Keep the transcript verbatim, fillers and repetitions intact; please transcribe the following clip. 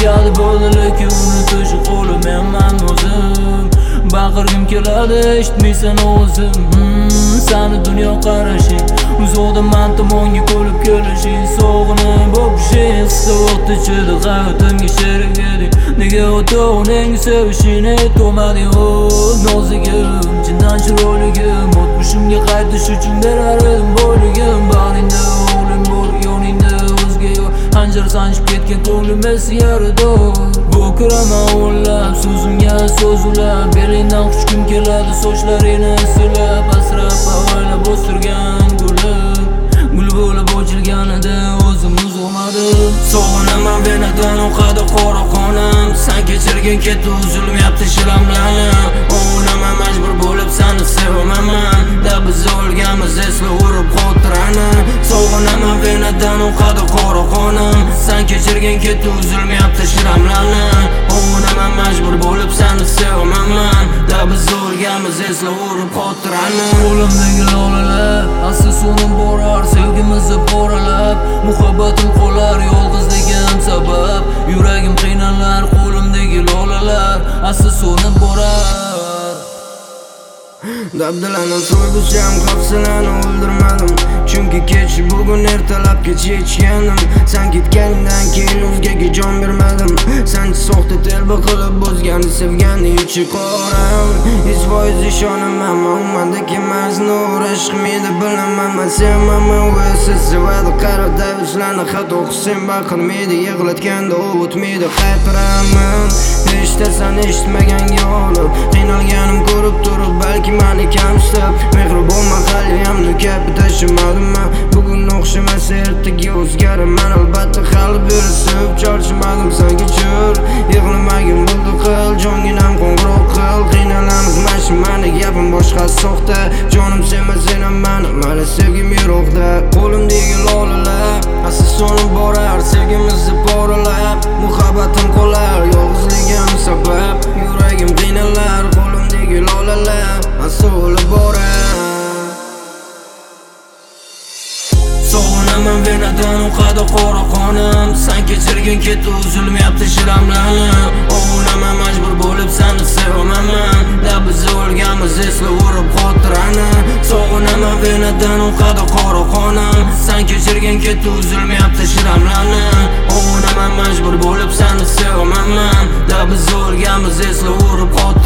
Ketgadi bo'ldi lekin unutish qo'lim men o'zim. Baqirgim keladi eshitmaysan o'zim. hmm, Sani dunyo qarashing, uzoqda men tomonga ko'lib kelishing, sog'inib bo'pishing, qisqa vaqt ichida hayotimga sherik eding. Nega o'tovning sevishini ko'mading o nozigim, chindan chiroyligim. O'tmishimga qaytish uchun berar edim boyligim. Bag'ringda o'g'lim bor, yoningda o'zga yo'q, hanjar sanchib ketgan ko'nglim esi yarador. Bo'kiraman o'nlab so'zimga so'z ulab, belingdan quchgim keladi sochlaringni silab, asrab avaylab o'stirgan gulim gul bo'lib ochilganida o'zim uzoqmadim. Sog'inaman venadan oqadi qora qonim, sen kechirgin ketdi uzilmayapti shilamlarim. O'ynaman majbur bo'lib seni sevaman, da biz o'lganmiz esla urib xotirani. Sog'inaman venadan oqadi qora qonim, sen kechirgin ketdi uzilmayapti shilamlarim. O'ynaman majbur bo'lib seni sevaman, da biz o'lganmiz esla urib xotirani. Qo'limdagi lolalar asli so'nib borar, sevgimizni poralab, muhabbatim qolar yolg'izligim sabab. Yuragim qiynalar, qo'limdagi lolalar asli so'nib borar. Dabdalani so'yg'ucham qapsilani o'ldirmadim, chunki kech bugun ertalab kech yechgandim. Sen ketganingdan keyin o'zgaga jon bermadim. Sen soxta telba qilib o'zgani sevgani ichi qoram. Yuz foiz ishonaman, umandek emas nur ishqim edi bilaman. Men sevmaman va siz sevadi qarada uslani hatto sen baqirmaydi, yig'latganda u o'tmaydi qaytaraman. Eshitasan eshitmaganga olib, qiynalganim ko'rib turib balki meni kamstab, mehribonman qalbimni kabi tashimadim men. Bugun o'xshamas ertaga o'zgaraman, albatta hali beri sevib charchamadim. Sen kechir, yig'lamagin bo'ldi qil, jonginam qo'ng'iroq qil. Qiynalamiz mashimani gapim boshqa soxta, jonim sevma sen ham meni, mani sevgim yiroqda. Qo'limdagi lolalar asli so'nib borar, sevgimizni poralab, muhabbatim qolar yolg'izligim sabab. Yuragim qiynalar, qo'limdagi lolalar asli o'lib borar. Sog'inaman venadan oqadi qora qonim, sen kechirgin ketdi uzilmayapti shilamlarim. O'ynaman majbur bo'lib seni sevaman, da biz o'lganmiz esla urib xotirani. Sog'inaman venadan oqadi qora qonim, sen kechirgin ketdi uzilmayapti shilamlarim. O'ynaman majbur bo'lib seni sevaman, da biz o'lganmiz esla urib xotirani.